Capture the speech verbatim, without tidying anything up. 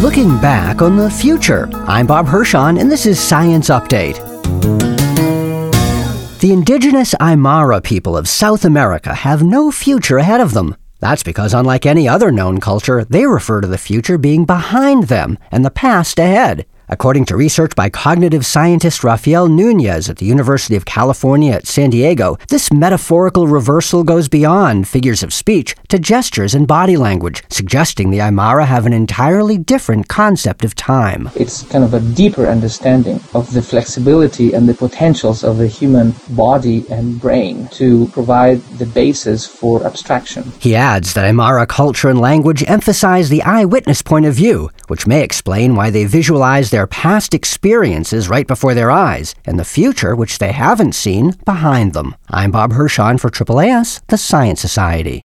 Looking back on the future. I'm Bob Hirschon, and this is Science Update. The indigenous Aymara people of South America have no future ahead of them. That's because, unlike any other known culture, they refer to the future being behind them and the past ahead. According to research by cognitive scientist Rafael Nunez at the University of California at San Diego, this metaphorical reversal goes beyond figures of speech to gestures and body language, suggesting the Aymara have an entirely different concept of time. It's kind of a deeper understanding of the flexibility and the potentials of the human body and brain to provide the basis for abstraction. He adds that Aymara culture and language emphasize the eyewitness point of view, which may explain why they visualize their past experiences right before their eyes, and the future, which they haven't seen, behind them. I'm Bob Hirschon for A A A S, the Science Society.